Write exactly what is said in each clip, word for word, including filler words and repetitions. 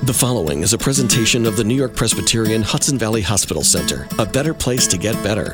The following is a presentation of the New York Presbyterian Hudson Valley Hospital Center, a better place to get better.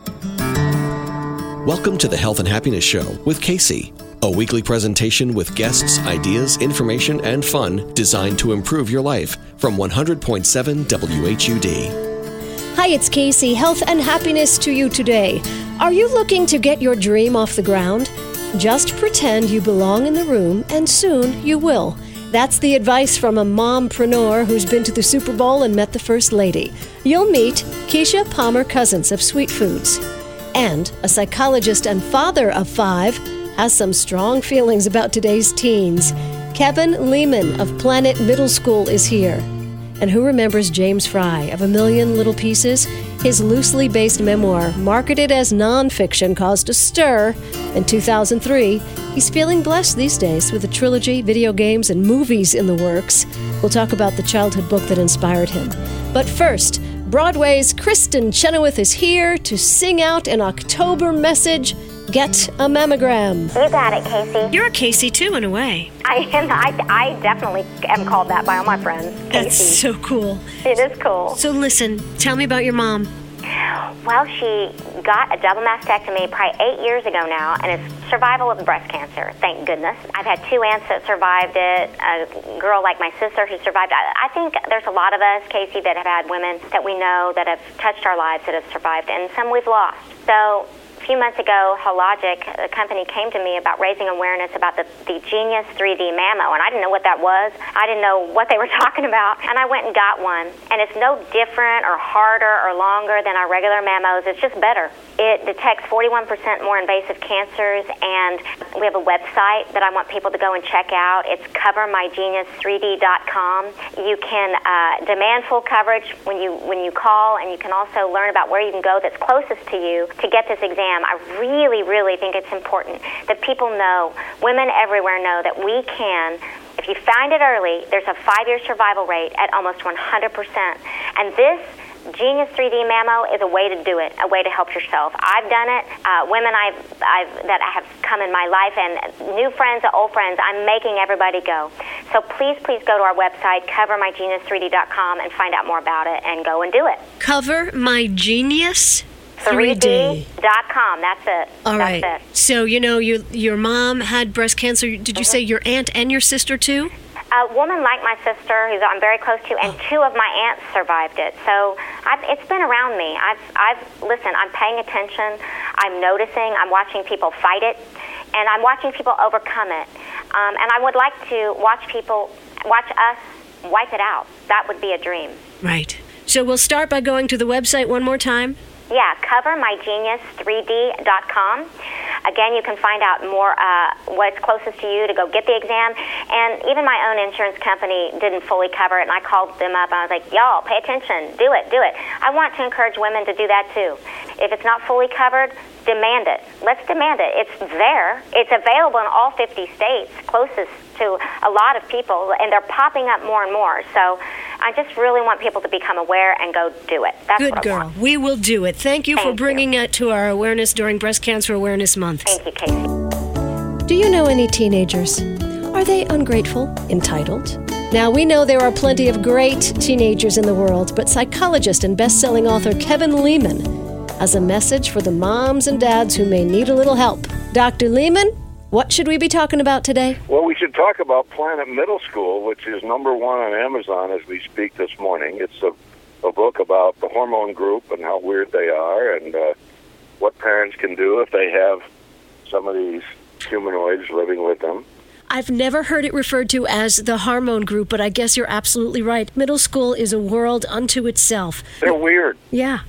Welcome to the Health and Happiness Show with Casey, a weekly presentation with guests, ideas, information, and fun designed to improve your life from one hundred point seven W H U D. Hi, it's Casey. Health and happiness to you today. Are you looking to get your dream off the ground? Just pretend you belong in the room, and soon you will. That's the advice from a mompreneur who's been to the Super Bowl and met the First Lady. You'll meet Keisha Palmer Cousins of Sweet Foods. And a psychologist and father of five has some strong feelings about today's teens. Kevin Lehman of Planet Middle School is here. And who remembers James Fry of A Million Little Pieces? His loosely based memoir, marketed as nonfiction, caused a stir. In two thousand three, he's feeling blessed these days with a trilogy, video games, and movies in the works. We'll talk about the childhood book that inspired him. But first, Broadway's Kristen Chenoweth is here to sing out an October message, Get a Mammogram. You got it, Casey. You're a Casey, too, in a way. I am. I, I definitely am called that by all my friends. Casey. That's so cool. It is cool. So listen, tell me about your mom. Well, she got a double mastectomy probably eight years ago now, and it's survival of breast cancer, thank goodness. I've had two aunts that survived it, a girl like my sister who survived. I, I think there's a lot of us, Casey, that have had women that we know that have touched our lives that have survived, and some we've lost. So a few months ago, Hologic, the company, came to me about raising awareness about the, the Genius three D Mammo, and I didn't know what that was. I didn't know what they were talking about, and I went and got one. And it's no different or harder or longer than our regular mammos. It's just better. It detects forty-one percent more invasive cancers, and we have a website that I want people to go and check out. It's cover my genius three D dot com. You can uh, demand full coverage when you when you call, and you can also learn about where you can go that's closest to you to get this exam. I really, really think it's important that people know, women everywhere know, that we can, if you find it early, there's a five-year survival rate at almost one hundred percent. And this Genius three D Mammo is a way to do it, a way to help yourself. I've done it. Uh, women I've, I've that have come in my life, and new friends, old friends, I'm making everybody go. So please, please go to our website, cover my genius three D dot com, and find out more about it, and go and do it. Cover my genius three D dot com. That's it. All That's right. It. So, you know, your your mom had breast cancer. Did you mm-hmm. say your aunt and your sister, too? A woman like my sister, who I'm very close to, and oh. two of my aunts survived it. So I've, it's been around me. I've, I've, listen, I'm paying attention. I'm noticing. I'm watching people fight it, and I'm watching people overcome it. Um, and I would like to watch people, watch us wipe it out. That would be a dream. Right. So we'll start by going to the website one more time. Yeah, cover my genius three D dot com. Again, you can find out more uh, what's closest to you to go get the exam. And even my own insurance company didn't fully cover it, and I called them up, and I was like, y'all, pay attention. Do it, do it. I want to encourage women to do that, too. If it's not fully covered, demand it. Let's demand it. It's there. It's available in all fifty states, closest to a lot of people, and they're popping up more and more. So I just really want people to become aware and go do it. That's Good what I girl. want. We will do it. Thank you Thank for bringing you. it to our awareness during Breast Cancer Awareness Month. Thank you, Casey. Do you know any teenagers? Are they ungrateful, entitled? Now, we know there are plenty of great teenagers in the world, but psychologist and best-selling author Kevin Lehman has a message for the moms and dads who may need a little help. Doctor Lehman, what should we be talking about today? Well, we should talk about Planet Middle School, which is number one on Amazon as we speak this morning. It's a, a book about the hormone group and how weird they are, and uh, what parents can do if they have some of these humanoids living with them. I've never heard it referred to as the hormone group, but I guess you're absolutely right. Middle school is a world unto itself. They're weird. Yeah.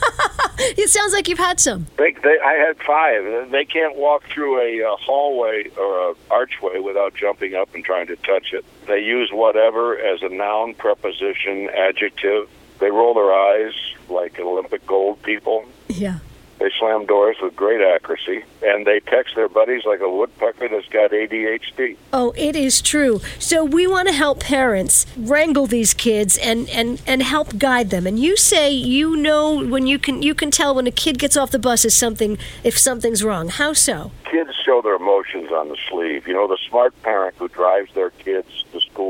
It sounds like you've had some. They, they, I had five. They can't walk through a, a hallway or an archway without jumping up and trying to touch it. They use whatever as a noun, preposition, adjective. They roll their eyes like Olympic gold people. Yeah. They slam doors with great accuracy, and they text their buddies like a woodpecker that's got A D H D. Oh, it is true. So we want to help parents wrangle these kids and, and, and help guide them. And you say you know when you can you can tell when a kid gets off the bus is something if something's wrong. How so? Kids show their emotions on the sleeve. You know, the smart parent who drives their kids to school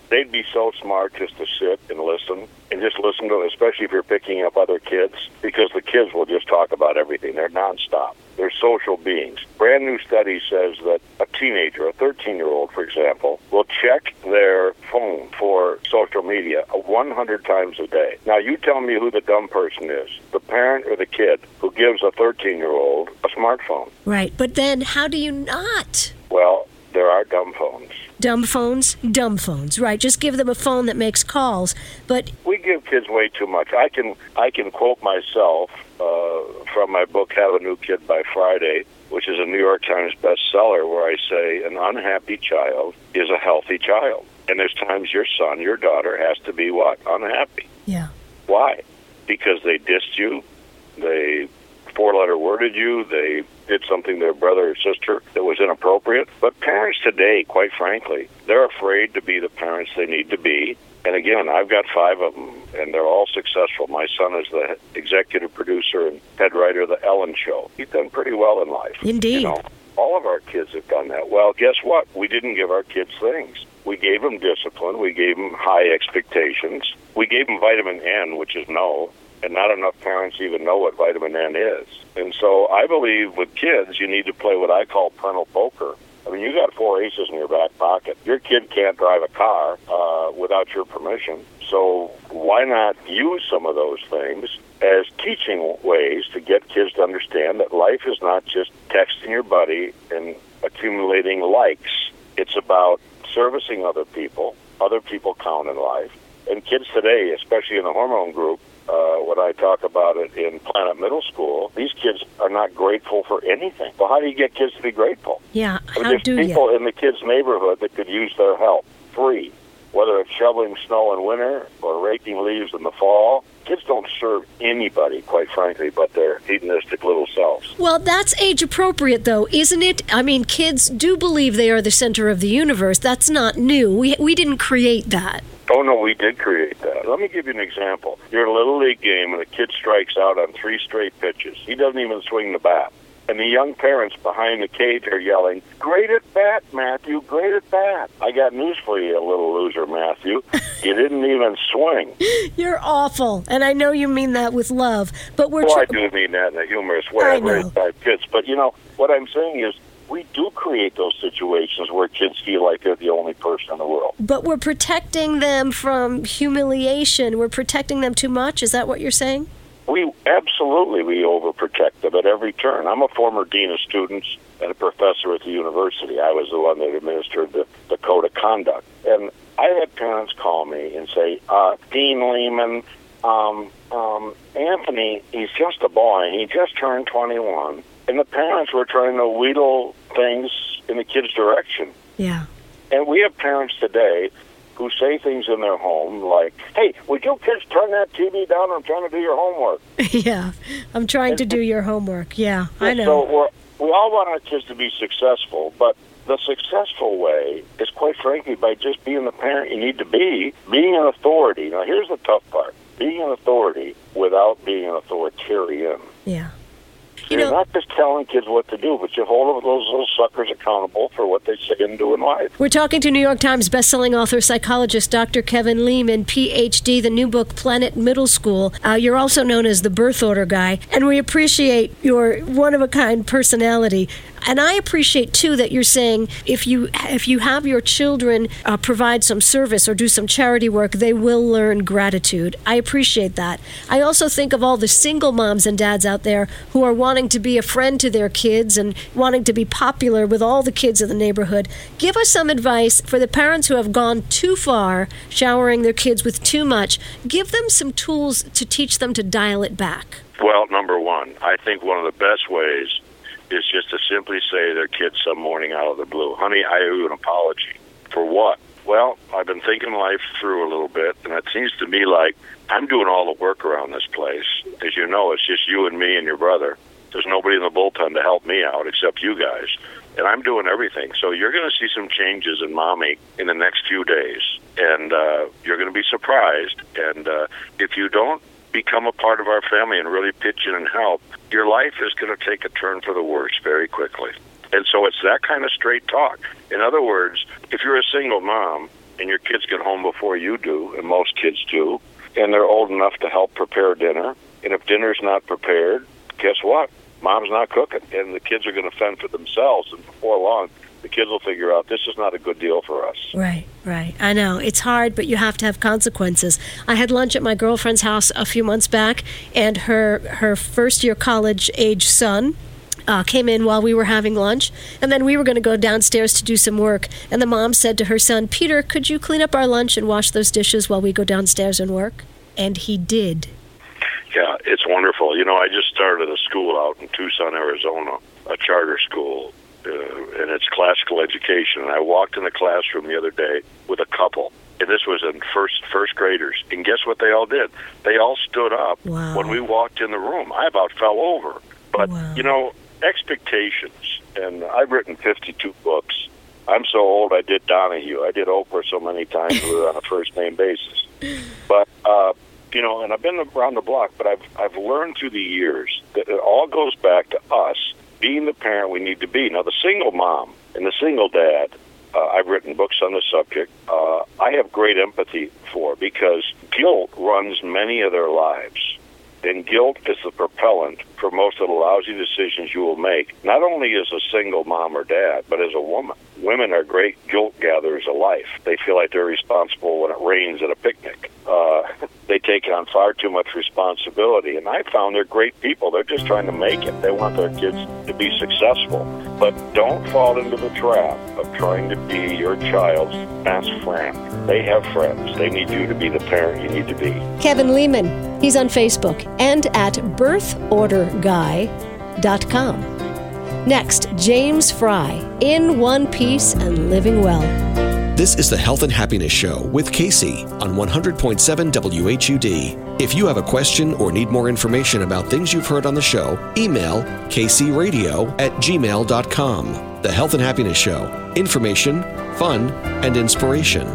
they'd be so smart just to sit and listen, and just listen to, especially if you're picking up other kids, because the kids will just talk about everything. They're nonstop. They're social beings. Brand new study says that a teenager, a thirteen-year-old, for example, will check their phone for social media one hundred times a day. Now, you tell me who the dumb person is, the parent or the kid who gives a thirteen-year-old a smartphone. Right, but then how do you not? Well, there are dumb phones. Dumb phones? Dumb phones, right. Just give them a phone that makes calls. But we give kids way too much. I can I can quote myself uh, from my book, Have a New Kid by Friday, which is a New York Times bestseller, where I say an unhappy child is a healthy child. And there's times your son, your daughter has to be what? Unhappy. Yeah. Why? Because they dissed you, they four-letter worded you, they did something to their brother or sister that was inappropriate. But parents today, quite frankly, they're afraid to be the parents they need to be. And again, I've got five of them, and they're all successful. My son is the executive producer and head writer of The Ellen Show. He's done pretty well in life. Indeed. You know, all of our kids have done that. Well, guess what? We didn't give our kids things. We gave them discipline. We gave them high expectations. We gave them vitamin N, which is no. And not enough parents even know what vitamin N is. And so I believe with kids, you need to play what I call parental poker. I mean, you got four aces in your back pocket. Your kid can't drive a car uh, without your permission. So why not use some of those things as teaching ways to get kids to understand that life is not just texting your buddy and accumulating likes. It's about servicing other people. Other people count in life. And kids today, especially in the hormone group, Uh, when I talk about it in Planet Middle School, these kids are not grateful for anything. Well, how do you get kids to be grateful? Yeah, I mean, how there's do you? people in the kids' neighborhood that could use their help, free, whether it's shoveling snow in winter or raking leaves in the fall. Kids don't serve anybody, quite frankly, but their hedonistic little selves. Well, that's age-appropriate, though, isn't it? I mean, kids do believe they are the center of the universe. That's not new. We we didn't create that. Oh, no, we did create that. Let me give you an example. You're in a Little League game, and a kid strikes out on three straight pitches. He doesn't even swing the bat. And the young parents behind the cage are yelling, "Great at bat, Matthew, great at bat." I got news for you, little loser, Matthew. You didn't even swing. You're awful, and I know you mean that with love. But we're Well, tr- I do mean that in a humorous way. I I've raised know. five kids. But, you know, what I'm saying is, we do create those situations where kids feel like they're the only person in the world. But we're protecting them from humiliation. We're protecting them too much. Is that what you're saying? We absolutely, we overprotect them at every turn. I'm a former dean of students and a professor at the university. I was the one that administered the, the code of conduct. And I had parents call me and say, uh, Dean Lehman, um, um, Anthony, he's just a boy. He just turned twenty-one. And the parents were trying to wheedle things in the kid's direction. Yeah. And we have parents today who say things in their home like, "Hey, would you kids turn that T V down? I'm trying to do your homework." Yeah. I'm trying to do your homework. Yeah, I know. So we're, we all want our kids to be successful, but the successful way is, quite frankly, by just being the parent you need to be, being an authority. Now, here's the tough part. Being an authority without being an authoritarian. Yeah. You You're know, not just telling kids what to do, but you hold those little suckers accountable for what they say and do in life. We're talking to New York Times bestselling author, psychologist Doctor Kevin Lehman, P H D, the new book, Planet Middle School. Uh, you're also known as the birth order guy, and we appreciate your one-of-a-kind personality. And I appreciate, too, that you're saying if you if you have your children uh, provide some service or do some charity work, they will learn gratitude. I appreciate that. I also think of all the single moms and dads out there who are wanting to be a friend to their kids and wanting to be popular with all the kids in the neighborhood. Give us some advice for the parents who have gone too far, showering their kids with too much. Give them some tools to teach them to dial it back. Well, number one, I think one of the best ways is just to simply say to their kids some morning out of the blue, "Honey, I owe you an apology." For what? Well, I've been thinking life through a little bit, and it seems to me like I'm doing all the work around this place. As you know, it's just you and me and your brother. There's nobody in the bullpen to help me out except you guys. And I'm doing everything. So you're going to see some changes in Mommy in the next few days. And uh, you're going to be surprised. And uh, if you don't become a part of our family and really pitch in and help, your life is going to take a turn for the worse very quickly. And so it's that kind of straight talk. In other words, if you're a single mom and your kids get home before you do, and most kids do, and they're old enough to help prepare dinner, and if dinner's not prepared, guess what? Mom's not cooking, and the kids are going to fend for themselves, and before long, the kids will figure out this is not a good deal for us. Right, right. I know. It's hard, but you have to have consequences. I had lunch at my girlfriend's house a few months back, and her, her first-year college-age son uh, came in while we were having lunch, and then we were going to go downstairs to do some work, and the mom said to her son, Peter, could you clean up our lunch and wash those dishes while we go downstairs and work? And he did. Yeah, it's wonderful. You know, I just started a school out in Tucson, Arizona, a charter school, uh, and it's classical education. And I walked in the classroom the other day with a couple, and this was in first first graders. And guess what they all did? They all stood up wow. when we walked in the room. I about fell over. But, wow. you know, expectations, and I've written fifty-two books. I'm so old I did Donahue. I did Oprah so many times we were on a first-name basis. But, uh, you know, and I've been around the block, but I've I've learned through the years that it all goes back to us being the parent we need to be. Now, the single mom and the single dad, uh, I've written books on the subject, uh, I have great empathy for, because guilt runs many of their lives. And guilt is the propellant for most of the lousy decisions you will make, not only as a single mom or dad, but as a woman. Women are great guilt gatherers of life. They feel like they're responsible when it rains at a picnic. Uh, they take on far too much responsibility. And I found they're great people. They're just trying to make it. They want their kids to be successful. But don't fall into the trap of trying to be your child's best friend. They have friends. They need you to be the parent you need to be. Kevin Lehman, he's on Facebook and at birth order guy dot com. Next, James Fry, In One Piece and Living Well. This is the Health and Happiness Show with Casey on one hundred point seven W H U D. If you have a question or need more information about things you've heard on the show, email kcradio at gmail dot com. The Health and Happiness Show. Information, fun, and inspiration.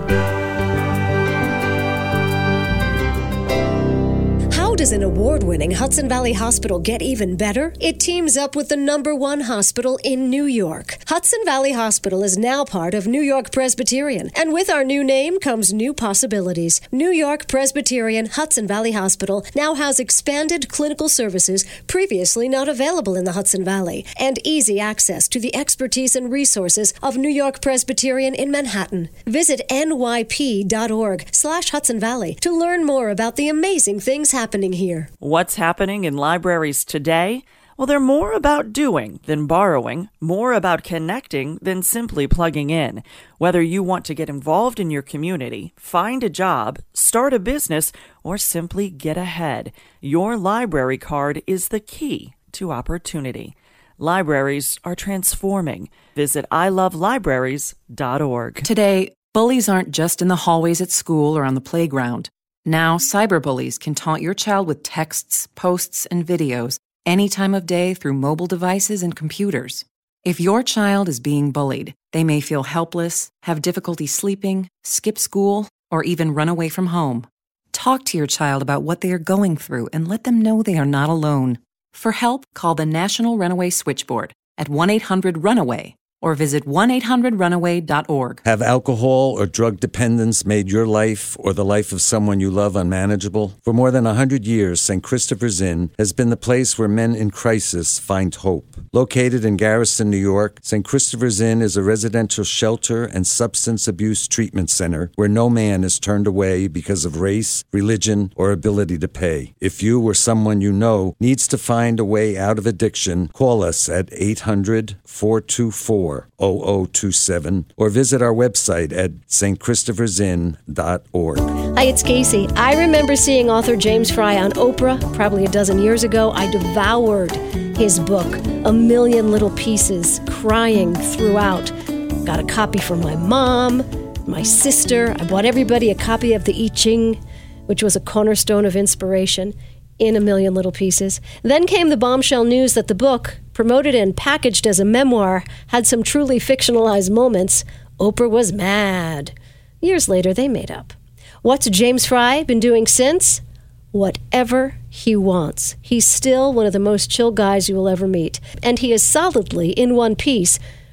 How does an award-winning Hudson Valley Hospital get even better? It teams up with the number one hospital in New York. Hudson Valley Hospital is now part of New York Presbyterian, and with our new name comes new possibilities. New York Presbyterian Hudson Valley Hospital now has expanded clinical services previously not available in the Hudson Valley, and easy access to the expertise and resources of New York Presbyterian in Manhattan. Visit N Y P dot org slash Hudson Valley to learn more about the amazing things happening here. What's happening in libraries today? Well, they're more about doing than borrowing, more about connecting than simply plugging in. Whether you want to get involved in your community, find a job, start a business, or simply get ahead, your library card is the key to opportunity. Libraries are transforming. Visit I love libraries dot org. Today, bullies aren't just in the hallways at school or on the playground. Now, cyberbullies can taunt your child with texts, posts, and videos any time of day through mobile devices and computers. If your child is being bullied, they may feel helpless, have difficulty sleeping, skip school, or even run away from home. Talk to your child about what they are going through and let them know they are not alone. For help, call the National Runaway Switchboard at one eight hundred runaway or visit one eight hundred runaway dot org. Have alcohol or drug dependence made your life or the life of someone you love unmanageable? For more than one hundred years, Saint Christopher's Inn has been the place where men in crisis find hope. Located in Garrison, New York, Saint Christopher's Inn is a residential shelter and substance abuse treatment center where no man is turned away because of race, religion, or ability to pay. If you or someone you know needs to find a way out of addiction, call us at eight hundred, four two four, zero zero two seven or visit our website at st christophers inn dot org. Hi, it's Casey. I remember seeing author James Fry on Oprah probably a dozen years ago. I devoured his book, A Million Little Pieces, crying throughout. Got a copy from my mom, my sister. I bought everybody a copy of the I Ching, which was a cornerstone of inspiration, in A Million Little Pieces. Then came the bombshell news that the book, promoted and packaged as a memoir, had some truly fictionalized moments. Oprah was mad. Years later, they made up. What's James Fry been doing since? Whatever he wants. He's still one of the most chill guys you will ever meet. And he is solidly in one piece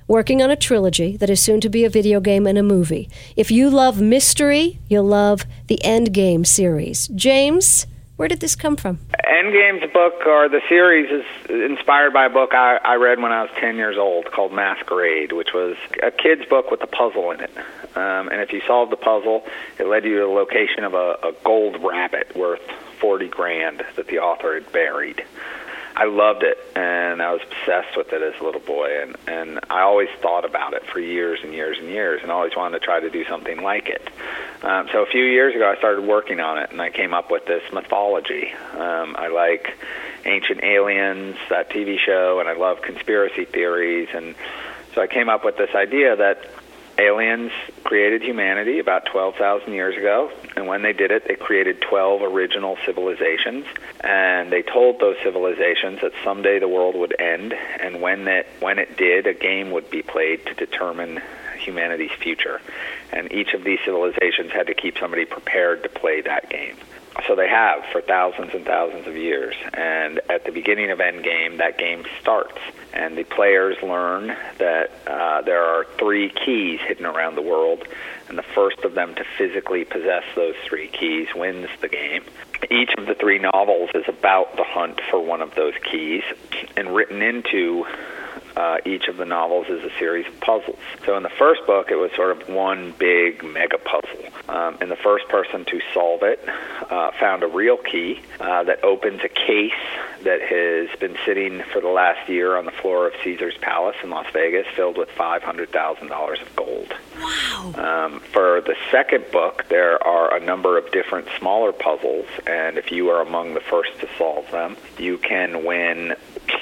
working on a trilogy that is soon to be a video game and a movie. If you love mystery, you'll love the Endgame series. James, where did this come from? Endgame's book, or the series, is inspired by a book I, I read when I was ten years old called Masquerade, which was a kid's book with a puzzle in it. Um, and if you solved the puzzle, it led you to the location of a, a gold rabbit worth forty grand that the author had buried. I loved it, and I was obsessed with it as a little boy, and, and I always thought about it for years and years and years, and always wanted to try to do something like it. Um, so a few years ago, I started working on it, and I came up with this mythology. Um, I like Ancient Aliens, that T V show, and I love conspiracy theories, and so I came up with this idea that aliens created humanity about twelve thousand years ago, and when they did it, they created twelve original civilizations, and they told those civilizations that someday the world would end, and when it, when it did, a game would be played to determine humanity's future. And each of these civilizations had to keep somebody prepared to play that game. So they have for thousands and thousands of years. And at the beginning of Endgame, that game starts. And the players learn that uh, there are three keys hidden around the world. And the first of them to physically possess those three keys wins the game. Each of the three novels is about the hunt for one of those keys. And written into Uh, each of the novels is a series of puzzles. So in the first book, it was sort of one big mega puzzle. Um, and the first person to solve it uh, found a real key uh, that opens a case that has been sitting for the last year on the floor of Caesar's Palace in Las Vegas, filled with five hundred thousand dollars of gold. Wow. Um, for the second book, there are a number of different smaller puzzles, and if you are among the first to solve them, you can win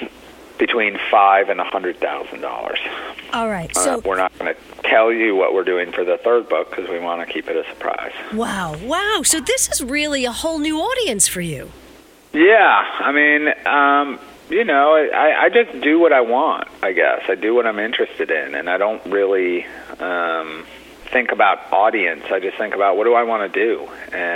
between five and a hundred thousand dollars. All right, so uh, we're not going to tell you what we're doing for the third book because we want to keep it a surprise. Wow, wow! So this is really a whole new audience for you. Yeah, I mean, um, you know, I, I just do what I want. I guess I do what I'm interested in, and I don't really um, think about audience. I just think about what do I want to do,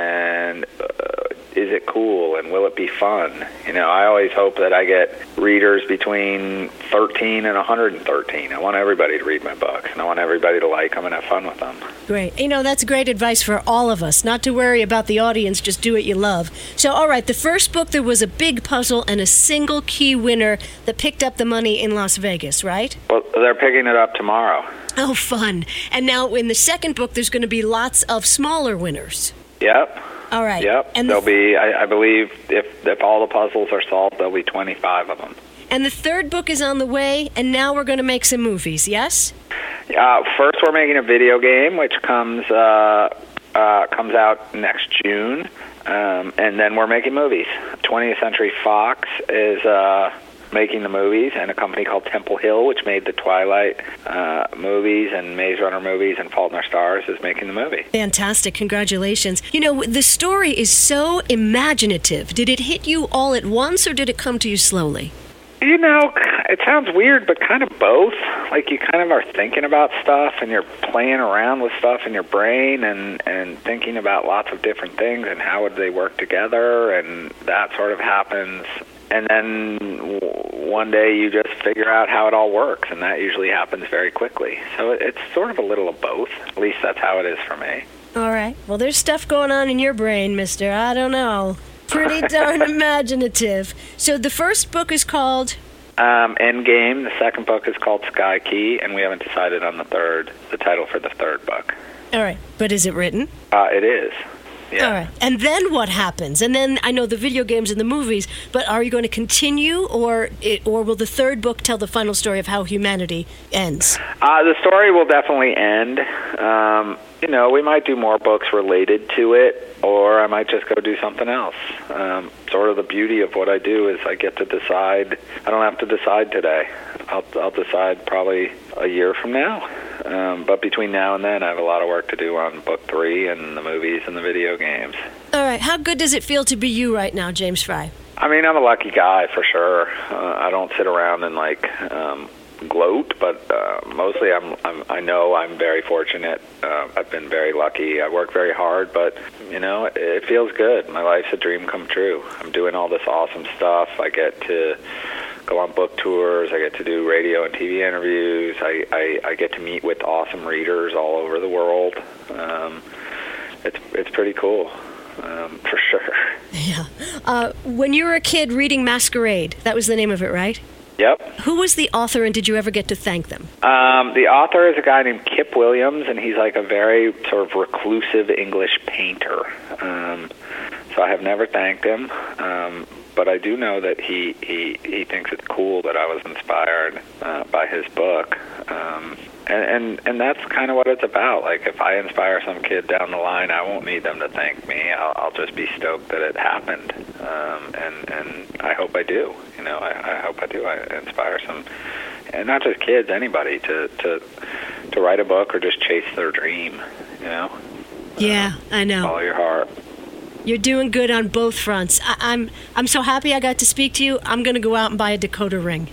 and uh, is it cool, and will it be fun? You know, I always hope that I get readers between thirteen and one hundred thirteen. I want everybody to read my books, and I want everybody to like them and have fun with them. Great. You know, that's great advice for all of us, not to worry about the audience, just do what you love. So, all right, the first book, there was a big puzzle and a single key winner that picked up the money in Las Vegas, right? Well, they're picking it up tomorrow. Oh, fun. And now in the second book, there's going to be lots of smaller winners. Yep. All right. Yep. And there'll the, be, I, I believe, if if all the puzzles are solved, there'll be twenty-five of them. And the third book is on the way, and now we're going to make some movies, yes? Uh, first, we're making a video game, which comes uh, uh, comes out next June, um, and then we're making movies. twentieth Century Fox is uh, making the movies, and a company called Temple Hill, which made the Twilight uh, movies and Maze Runner movies and Fault in Our Stars, is making the movie. Fantastic. Congratulations. You know, the story is so imaginative. Did it hit you all at once, or did it come to you slowly? You know, it sounds weird, but kind of both. Like, you kind of are thinking about stuff, and you're playing around with stuff in your brain and, and thinking about lots of different things and how would they work together, and that sort of happens. And then one day you just figure out how it all works, and that usually happens very quickly. So it's sort of a little of both. At least that's how it is for me. All right. Well, there's stuff going on in your brain, mister. I don't know. Pretty darn imaginative. So the first book is called? Um, Endgame. The second book is called Sky Key, and we haven't decided on the third, the title for the third book. All right. But is it written? Uh, it is. Yeah. All right. And then what happens? And then I know the video games and the movies, but are you going to continue, or it, or will the third book tell the final story of how humanity ends? Uh, the story will definitely end. Um, you know, we might do more books related to it, or I might just go do something else. Um, sort of the beauty of what I do is I get to decide. I don't have to decide today. I'll, I'll decide probably a year from now. Um, but between now and then, I have a lot of work to do on book three and the movies and the video games. All right. How good does it feel to be you right now, James Frey? I mean, I'm a lucky guy for sure. Uh, I don't sit around and like um, gloat, but uh, mostly I'm, I'm. I know I'm very fortunate. Uh, I've been very lucky. I work very hard, but you know, it, it feels good. My life's a dream come true. I'm doing all this awesome stuff. I get to go on book tours. I get to do radio and T V interviews. I, I, I get to meet with awesome readers all over the world. Um, it's it's pretty cool, um, for sure. Yeah. Uh, when you were a kid reading Masquerade, that was the name of it, right? Yep. Who was the author, and did you ever get to thank them? Um, the author is a guy named Kip Williams, and he's like a very sort of reclusive English painter. Um, so I have never thanked him, um, but I do know that he, he, he thinks it's cool that I was inspired uh, by his book. Um, and, and, and that's kind of what it's about. Like, if I inspire some kid down the line, I won't need them to thank me. I'll, I'll just be stoked that it happened. Um, and, and I hope I do. You know, I, I hope I do. I inspire some, and not just kids, anybody to, to, to write a book or just chase their dream, you know? Yeah, I know. Follow your heart. You're doing good on both fronts. I, I'm I'm so happy I got to speak to you. I'm going to go out and buy a decoder ring.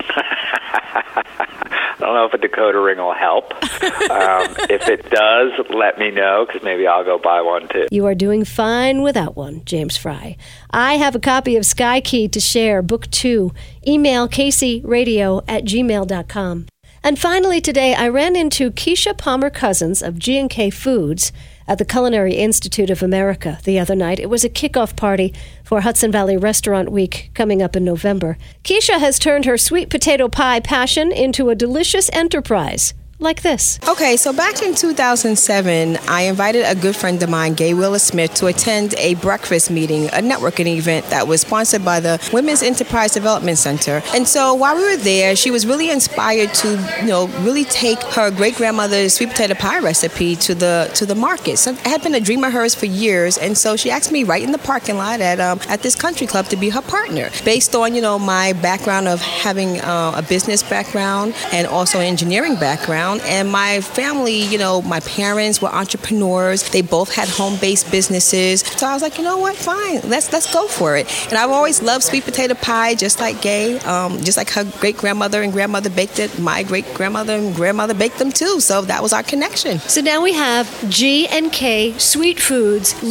I don't know if a decoder ring will help. Um, if it does, let me know, because maybe I'll go buy one too. You are doing fine without one, James Frey. I have a copy of Sky Key to share, Book Two. Email casey radio at gmail dot com. And finally today, I ran into Keisha Palmer Cousins of G and K Foods at the Culinary Institute of America the other night. It was a kickoff party for Hudson Valley Restaurant Week coming up in November. Keisha has turned her sweet potato pie passion into a delicious enterprise like this. Okay, so back in two thousand seven, I invited a good friend of mine, Gay Willis Smith, to attend a breakfast meeting, a networking event that was sponsored by the Women's Enterprise Development Center. And so while we were there, she was really inspired to, you know, really take her great-grandmother's sweet potato pie recipe to the to the market. So it had been a dream of hers for years, and so she asked me right in the parking lot at um, at this country club to be her partner, based on, you know, my background of having uh, a business background and also an engineering background. And my family, you know, my parents were entrepreneurs. They both had home-based businesses. So I was like, you know what, fine, let's let's go for it. And I've always loved sweet potato pie, just like Gay, um, just like her great-grandmother and grandmother baked it. My great-grandmother and grandmother baked them too. So that was our connection. So now we have G and K Sweet Foods,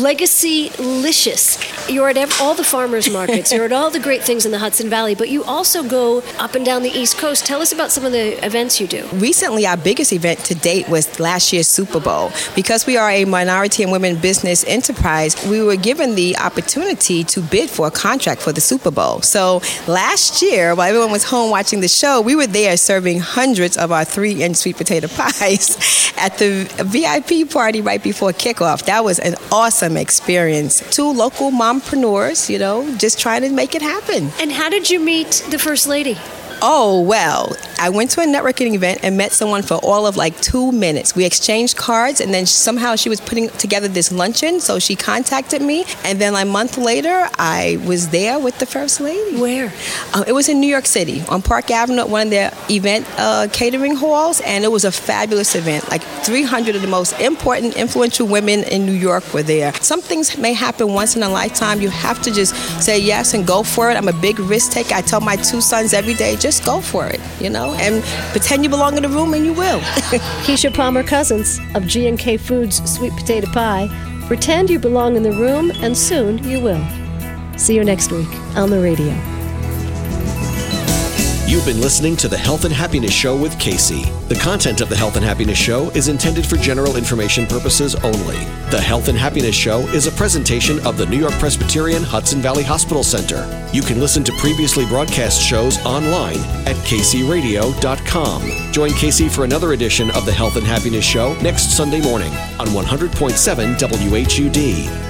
Legacy-licious. You're at ev- all the farmers markets. You're at all the great things in the Hudson Valley, but you also go up and down the East Coast. Tell us about some of the events you do. Recently, our biggest event to date was last year's Super Bowl. Because we are a minority and women business enterprise, we were given the opportunity to bid for a contract for the Super Bowl. So last year, while everyone was home watching the show, we were there serving hundreds of our three-inch sweet potato pies at the V I P party right before kickoff. That was an awesome experience. Two local mompreneurs, you know, just trying to make it happen. And how did you meet the First Lady? Oh, well, I went to a networking event and met someone for all of like two minutes. We exchanged cards, and then somehow she was putting together this luncheon, so she contacted me. And then a month later, I was there with the First Lady. Where? Uh, it was in New York City, on Park Avenue, at one of their event uh, catering halls, and it was a fabulous event. Like three hundred of the most important, influential women in New York were there. Some things may happen once in a lifetime. You have to just say yes and go for it. I'm a big risk taker. I tell my two sons every day, just Just go for it, you know, and pretend you belong in the room, and you will. Keisha Palmer Cousins of G and K Foods Sweet Potato Pie. Pretend you belong in the room, and soon you will. See you next week on the radio. You've been listening to the Health and Happiness Show with Casey. The content of the Health and Happiness Show is intended for general information purposes only. The Health and Happiness Show is a presentation of the New York Presbyterian Hudson Valley Hospital Center. You can listen to previously broadcast shows online at casey radio dot com. Join Casey for another edition of the Health and Happiness Show next Sunday morning on one hundred point seven W H U D.